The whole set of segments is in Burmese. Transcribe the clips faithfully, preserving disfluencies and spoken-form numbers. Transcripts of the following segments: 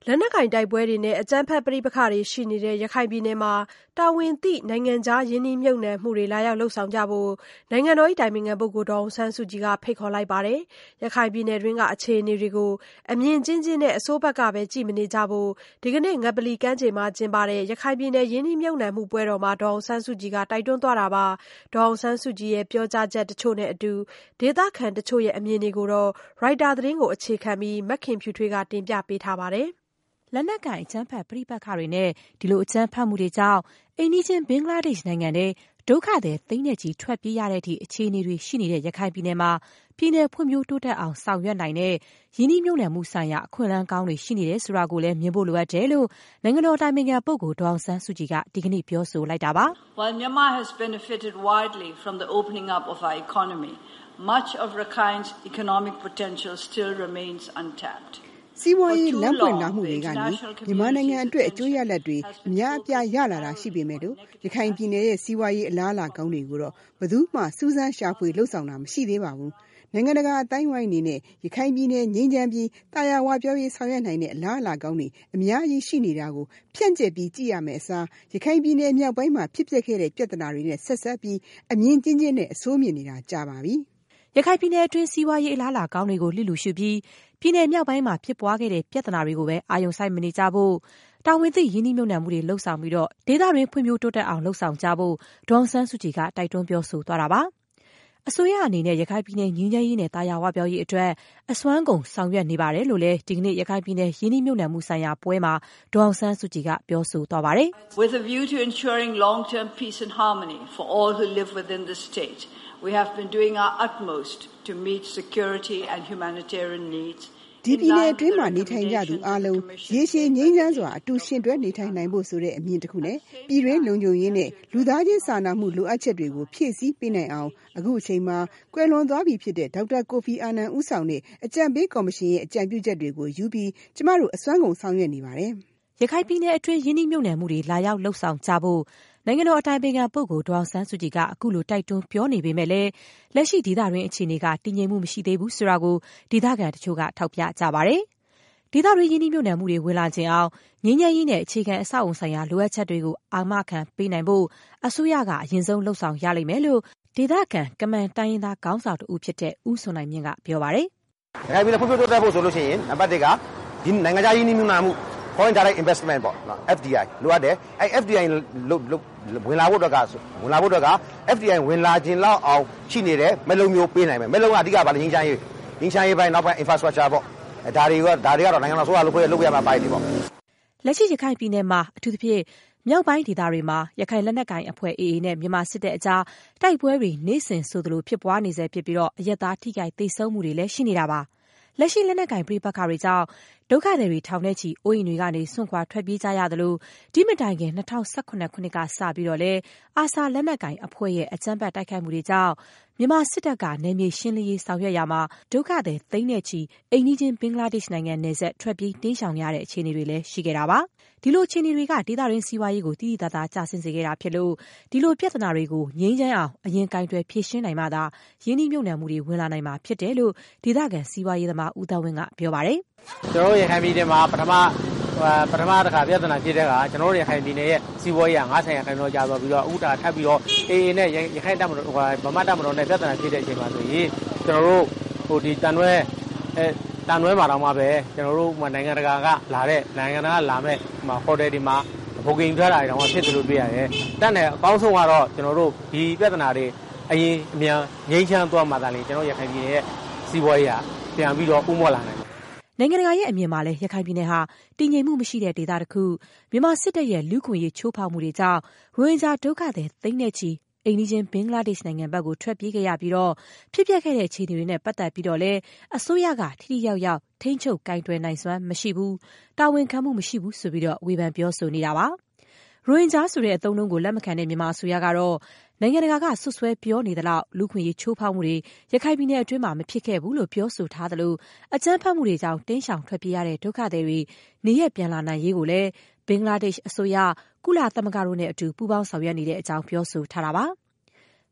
လက်နက်ကိုင်တိုက်ပွဲတွေနဲ့အကြမ်းဖက်ပဋိပက္ခတွေရှိနေတဲ့ရခိုင်ပြည်နယ်မှာတာဝန်သိနိုင်ငံခြားရင်းနှီးမြှုပ်နှံမှုတွေလာရောက်လှုပ်ဆောင်ကြဖို့နိုင်ငံတော်၏တိုင်ပင်ခံပုဂ္ဂိုလ်ဒေါ်အောင်ဆန်းစုကြည်ကဖိတ်ခေါ်လိုက်ပါတယ်။ရခိုင်ပြည်နယ်တွင်းကအခြေအနေတွေကိုအမြင်ကျဉ်းကျဉ်းနဲ့အစိုးဘက်ကပဲကြည့်မနေကြဖို့ဒီကနေ့ငပလီကမ်းခြေမှာကျင်းပတဲ့ရခိုင်ပြည်နယ်ရင်းနှီးမြှုပ်နှံမှုပွဲတော်မှာဒေါ်အောင်ဆန်းစုကြည်ကတိုက်တွန်းသွားတာပါ။ဒေါ်အောင်ဆန်းစုကြည်ရဲ့ပြောကြားချက်တချို့နဲ့အတူဒေသခံတချို့ရဲ့အမြင်တွေကိုတော့ရိုက်တာသတင်းကိုအခြေခံပြီးမခင်ဖြူထွေးကတင်ပြပေးထားပါတယ်။လက်နက်ကိုင်အကြမ်းဖက်ပဋိပက္ခတွေနဲ့ဒီလိုအကြမ်းဖက်မှုတွေကြောင့်အိမ်နီးချင်းဘင်္ဂလားဒေ့ရှ်နိုင်ငံထဲဒုက္ခသည်သိန်းနဲ့ချီထွက်ပြေးရတဲ့အထိအခြေအနေတွေရှိနေတဲ့ရခိုင်ပြည်နယ်မှာပြည်내ဖွံ့ဖြိုးတိုးတက်အောင်ဆောင်ရွက်နိုင်တဲ့ရင်းနှီးမြှုပ်နှံမှုဆိုင်ရာအခွင့်အလမ်းကောင်းတွေရှိနေတယ်ဆိုတာကိုလည်းမြင်ဖို့လိုအပ်တယ်လို့နိုင်ငံတော်တိုင်ပင်ခံပုဂ္ဂိုလ်ဒေါ်အောင်ဆန်းစုကြည်ကဒီကနေ့ပြောဆိုလိုက်တာပါ။ While Myanmar has benefited widely from the opening up of our economy, much of Rakhine's economic potential still remains untapped. စီးပွားရေးလမ်းပွင့်လာမှုတွေကနေမြန်မာနိုင်ငံအတွက်အကျိုးရလဒ်တွေအများအပြားရလာတာရှိပေမဲ့လို့ရခိုင်ပြည်နယ်ရဲ့စီးပွားရေးအလားအလာကောင်းတွေကိုတော့ဘယ်သူမှစူးစမ်းရှာဖွေလှုပ်ဆောင်တာမရှိသေးပါဘူး။နိုင်ငံတကာအတိုင်းဝိုင်းအနေနဲ့ရခိုင်ပြည်နယ်ငြိမ်းချမ်းပြီးတာယာဝပြောရေးဆောင်ရွက်နိုင်တဲ့အလားအလာကောင်းတွေအများကြီးရှိနေတာကိုဖြန့်ကျက်ပြီးကြည့်ရမယ်အစားရခိုင်ပြည်နယ်မြောက်ပိုင်းမှာဖြစ်ပျက်ခဲ့တဲ့ပြဿနာတွေနဲ့ဆက်ဆက်ပြီးအမြင်ကျဉ်းကျဉ်းနဲ့အဆိုးမြင်နေတာကြာပါပြီ။ရခိုင်ပြည်နယ်အတွင်းစီးပွားရေးအလားအလာကောင်းတွေကိုလျစ်လျူရှုပြီးပြည်내မြောက်ပိုင်းမှာဖြစ်ပွားခဲ့တဲ့ပြဿနာတွေကိုပဲအာရုံစိုက်မနေကြဖို့တာဝန်သိရင်းနှီးမြှုပ်နှံမှုတွေလှုပ်ဆောင်ပြီးတော့ဒေသတွင်းဖွံ့ဖြိုးတိုးတက်အောင်လှုပ်ဆောင်ကြဖို့ဒေါ်အောင်ဆန်းစုကြည်ကတိုက်တွန်းပြောဆိုသွားတာပါ။အစိုးရအနေနဲ့ရခိုင်ပြည်နယ်ငြိမ်းချမ်းရေးနဲ့တာယာဝပြောရေးအတွက်အစွမ်းကုန်ဆောင်ရွက်နေပါတယ်လို့လည်းဒီကနေ့ရခိုင်ပြည်နယ်ရင်းနှီးမြှုပ်နှံမှုဆိုင်ရာပွဲမှာဒေါ်အောင်ဆန်းစုကြည်ကပြောဆိုသွားပါတယ်။ With a view to ensuring long-term peace and harmony for all who live within the state.We have been doing our utmost to meet security and humanitarian needs. ဒီပြည်နယ်အတွင်းမှာနေထိုင်ကြသူအားလုံးရေရှည်ငြိမ်းချမ်းစွာအတူရှင်တွဲနေထိုင်နိုင်ဖို့ဆိုတဲ့အမြင်တစ်ခုနဲ့ပြည်တွင်းလုံခြုံရေးနဲ့လူသားချင်းစာနာမှုလိုအပ်ချက်တွေကိုဖြည့်ဆည်းပေးနိုင်အောင်အခုအချိန်မှာကွယ်လွန်သွားပြီဖြစ်တဲ့ဒေါက်တာကိုဖီအာနန်ဦးဆောင်တဲ့အကြံပေးကော်မရှင်ရဲ့အကြံပြုချက်တွေကိုယူပြီးကျမတို့အစွမ်းကုန်ဆောင်ရွက်နေပါတယ်။ရခိုင်ပြည်နယ်အတွင်းရင်းနှီးမြှုပ်နှံမှုတွေလာရောက်လှုပ်ဆောင်ကြဖို့နိုင်ငံတော်အတိုင်ပင်ခံပုဂ္ဂိုလ်ဒေါ်အောင်ဆန်းစုကြည်ကအခုလိုတိုက်တွန်းပြောနေပေမဲ့လည်းလက်ရှိဒေသတွင်းအခြေအနေကတည်ငြိမ်မှုမရှိသေးဘူးဆိုတာကိုဒေသခံတချို့ကထောက်ပြကြပါတယ်။ဒေသတွင်းရင်းနှီးမြှုပ်နှံမှုတွေဝင်လာခြင်းအောင်ငြိမ်းချမ်းရေးနဲ့အခြေခံအဆောက်အုံဆိုင်ရာလိုအပ်ချက်တွေကိုအာမခံပေးနိုင်ဖို့အစိုးရကအရင်ဆုံးလှုပ်ဆောင်ရလိမ့်မယ်လို့ဒေသခံကမန်တိုင်းရင်းသားခေါင်းဆောင်တူဖြစ်တဲ့ဦးစွန်နိုင်မြင့်ကပြောပါတယ်။ရခိုင်ပြည်နယ်ဖွံ့ဖြိုးတိုးတက်ဖို့ဆိုလို့ရှိရင်နံပါတ်တစ်ကဒီနိုင်ငံခြားရင်းနှီးမြှုပ်နှံမှုForeign direct investment ပေါ့နော် F D I လိုအပ်တယ်အဲ F D I လို့ဝင်လာဖို့အတွက်ကဝင်လာဖို့အတွက်က F D I ဝင်လာခြင်းလောက်အောင်ရှိနေတယ်မလုံးမျိုးပေးနိုင်မယ်မလုံးကအဓိကပါလေငင်းချမ်းရေးငင်းချမ်းရေးပိုင်းနောက်ပိုင်း infrastructure ပေါ့အဲဒါတွေကဒါတွေကတော့နိုင်ငံတော်ဆိုရလို့ဖွဲ့လုပ်ရမှာပိုင်းတွေပေါ့လက်ရှိရခိုင်ပြည်နယ်မှာအထူးသဖြင့်မြောက်ပိုင်းဒေသတွေမှာရခိုင်လက်နက်ကိုင်အဖွဲ့ A A နဲ့မြန်မာစစ်တပ်အကြားတိုက်ပွဲတွေနေ့စဉ်ဆိုသလိုဖြစ်ပွားနေစေဖြစ်ပြီးတော့အရက်သားထိခိုက်သေဆုံးမှုတွေလည်းရှိနေတာပါလက်ရှိလက်နက်ကင်ပြည်ပခါတွေကြောင့်ဒုက္ခသည်တွေထောင်ထဲချီအိုးအိမ်တွေကနေဆွန့်ခွာထွက်ပြေးကြရသလိုဒီမတိုင်ခင်၂၀၁၇ခုနှစ်ကစပြီးတော့လဲအာဆာလက်နက်ကင်အဖွဲ့ရဲ့အကြမ်းဖက်တိုက်ခိုက်မှုတွေကြောင့်မြန်မာစစ်တပ်ကနယ်မြေရှင်းလင်းရေးဆောင်ရွက်ရမှာဒုက္ခသည်သိန်းနဲ့ချီအိမ်နီးချင်းဘင်္ဂလားဒေ့ရှ်နိုင်ငံနယ်စပ်ထွက်ပြေးတင်းရှောင်ရတဲ့အခြေအနေတွေလည်းရှိခဲ့တာပါဒီလိုအခြေအနေတွေကဒေသရင်းစီးပွားရေးကိုတည်တည်သားသားကျဆင်းစေခဲ့တာဖြစ်လို့ဒီလိုပြဿနာတွေကိုငြိမ်းချမ်းအောင်အရင်ကင်တွယ်ဖြေရှင်းနိုင်မှသာရင်းနှီးမြှုပ်နှံမှုတွေဝင်လာနိုင်မှာဖြစ်တယ်လို့ဒေသခံစီးပွားရေးသမားဦးသက်ဝင်းကပြောပါတယ်ကျွန်တော်တို့ရခိုင်ပြည်နယ်မှာပထမပထမတစ်ခါပြဿနာဖြစ်တဲ့ကကျွန်တော်တို့ရခိုင်ပြည်နယ်ရဲ့စီးပွားရေးက၅၀ရာခိုင်နှုန်းကျသွားပြီးတော့အခုတာထပ်ပြီးတော့ A A နဲ့ရခိုင်တပ်မတော်ဗမာတပ်မတော်နဲ့ပြဿနာဖြစ်တဲ့အချိန်မှာဆိုရင်ကျွန်တော်တို့ဟိုဒီတန်တွဲအဲတန်တွဲမှာတော့မှပဲကျွန်တော်တို့နိုင်ငံတကာကလာတဲ့နိုင်ငံတကာကလာမဲ့ဟိုတယ်ဒီမှာဘုတ်ကင်ထားတာတွေတော့ဖြစ်တယ်လို့တွေ့ရတယ်။တက်နဲ့အကောင်းဆုံးကတော့ကျွန်တော်တို့ဒီပြဿနာတွေအရင်အမြန်ငြိမ်းချမ်းသွားမှသာလေကျွန်တော်ရခိုင်ပြည်နယ်ရဲ့စီးပွားရေးကပြန်ပြီးတော့ဥမော့လာနိုင်နိုင်ငံတကာရဲ့အမြင်မှာလည်းရခိုင်ပြည်နယ်ဟာတည်ငြိမ်မှုမရှိတဲ့ဒေသတစ်ခုမြန်မာစစ်တပ်ရဲ့လူခွင့်ရေးချိုးဖောက်မှုတွေကြောင့်ရိုဟင်ဂျာဒုက္ခသည်သိန်းနဲ့ချီအိမ်နီးချင်းဘင်္ဂလားဒေ့ရှ်နိုင်ငံဘက်ကိုထွက်ပြေးခဲ့ရပြီးတော့ဖြစ်ပျက်ခဲ့တဲ့အခြေအနေတွေနဲ့ပတ်သက်ပြီးတော့လည်းအစိုးရကထိထိရောက်ရောက်ထိန်းချုပ်ကင်တွယ်နိုင်စွမ်းမရှိဘူးတာဝန်ခံမှုမရှိဘူးဆိုပြီးတော့ဝေဖန်ပြောဆိုနေတာပါရိုဟင်ဂျာဆိုတဲ့အသုံးအနှုန်းကိုလက်မခံတဲ့မြန်မာအစိုးရကတော့နိုင်ငံတကာကဆွဆွဲပြောနေသလောက်လူခွင့်ရေးချိုးဖောက်မှုတွေရခိုင်ပြည်နယ်အတွင်းမှာမဖြစ်ခဲ့ဘူးလို့ပြောဆိုထားသလိုအကြမ်းဖက်မှုတွေကြောင့်တင်းရှောင်ထွက်ပြေးရတဲ့ဒုက္ခသည်တွေနေရပြန်လာနိုင်ရေးကိုလည်းဘင်္ဂလားဒေ့ရှ်အစိုးရကုလသမဂ္ဂတို့နဲ့အတူပူးပေါင်းဆောင်ရွက်နေတဲ့အကြောင်းပြောဆိုထားတာပါဘ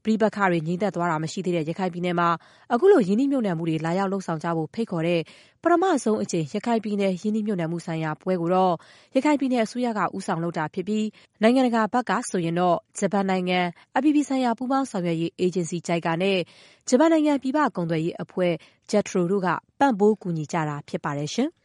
ပဋိပက္ခတွေငြိမ်သက်သွားတာမရှိသေးတဲ့ရခိုင်ပြည်နယ်မှာအခုလိုရင်းနှီးမြှုပ်နှံမှုတွေလာရောက်လှုပ်ဆောင်ကြဖို့ဖိတ်ခေါ်တဲ့ပထမဆုံးအကြိမ်ရခိုင်ပြည်နယ်ရင်းနှီးမြှုပ်နှံမှုဆိုင်ရာပွဲကိုတော့ရခိုင်ပြည်နယ်အစိုးရကဦးဆောင်လုပ်တာဖြစ်ပြီးနိုင်ငံတကာဘက်ကဆိုရင်တော့ဂျပန်နိုင်ငံအပြည်ပြည်ဆိုင်ရာပူးပေါင်းဆောင်ရွက်ရေးအေဂျင်စီ ဂျိုက်ကာ နဲ့ဂျပန်နိုင်ငံပြည်ပကုန်သွယ်ရေးအဖွဲ့ ဂျက်ထရို တို့ကပံ့ပိုးကူညီကြတာဖြစ်ပါတယ်ရှင်။